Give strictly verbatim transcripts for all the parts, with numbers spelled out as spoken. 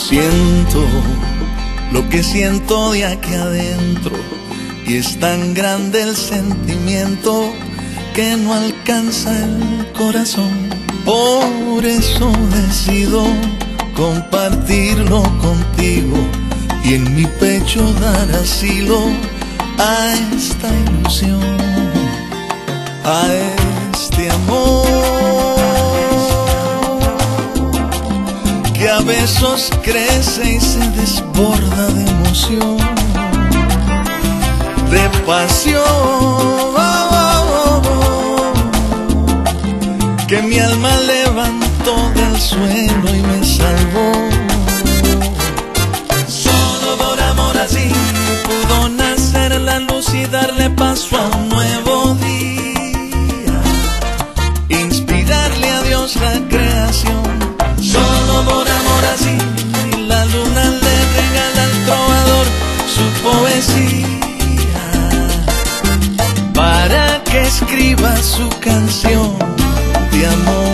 Siento lo que siento de aquí adentro, y es tan grande el sentimiento que no alcanza el corazón. Por eso decido compartirlo contigo y en mi pecho dar asilo a esta ilusión, a este amor que a besos crece y se desborda de emoción, de pasión, oh, oh, oh, que mi alma levantó del suelo y me salvó. Solo por amor así pudo nacer la luz y darle paso a un nuevo día, inspirarle a Dios la creación. Solo por amor así la luna le regala al trovador su poesía, para que escriba su canción de amor.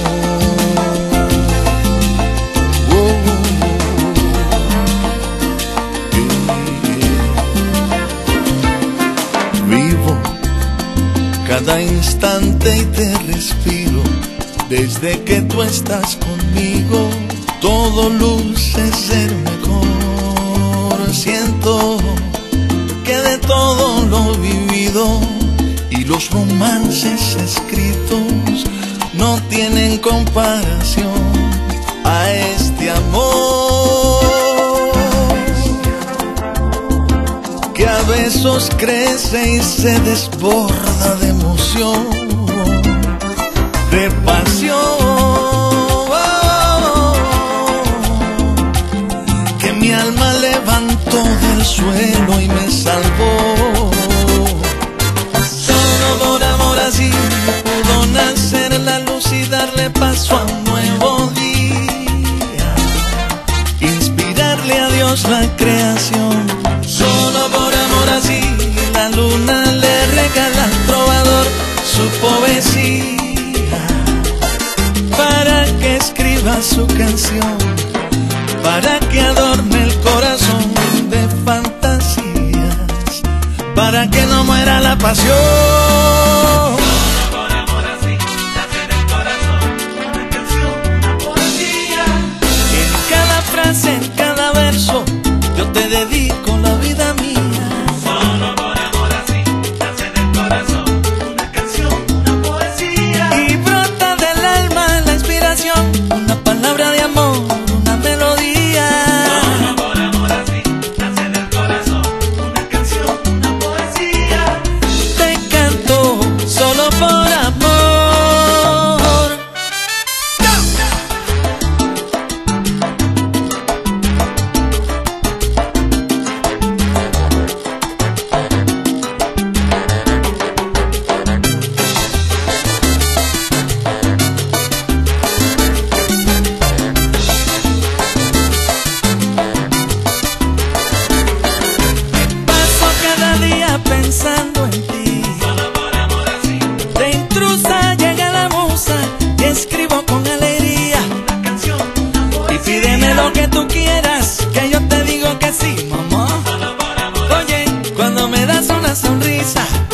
Vivo cada instante y te respiro. Desde que tú estás conmigo, todo luce ser mejor. Siento que de todo lo vivido y los romances escritos no tienen comparación a este amor que a besos crece y se desborda de emoción, de pasión, oh, que mi alma levantó del suelo y me salvó. Solo por amor así pudo nacer la luz y darle paso a un nuevo día, inspirarle a Dios la creación. Solo por amor así la luna le regala al trovador su poesía, para que escriba su canción, para que adorne el corazón de fantasías, para que no muera la pasión. Solo por amor así nace en el corazón una canción, una poesía. En cada frase, en cada verso, yo te dedico la vida mía. Solo por amor así nace en el corazón una canción, una poesía. Y brota del alma la inspiración, una palabra de amor, una melodía. Solo por amor así nace en el corazón una canción, una poesía. Te canto solo por amor. Paso cada día pensando en ti. Solo por amor así De intrusa llega la musa y escribo con alegría. una canción, una Y poesía. pídeme lo que tú quieras, que yo te digo que sí, mamá. Solo por amor Oye, cuando me das una sonrisa,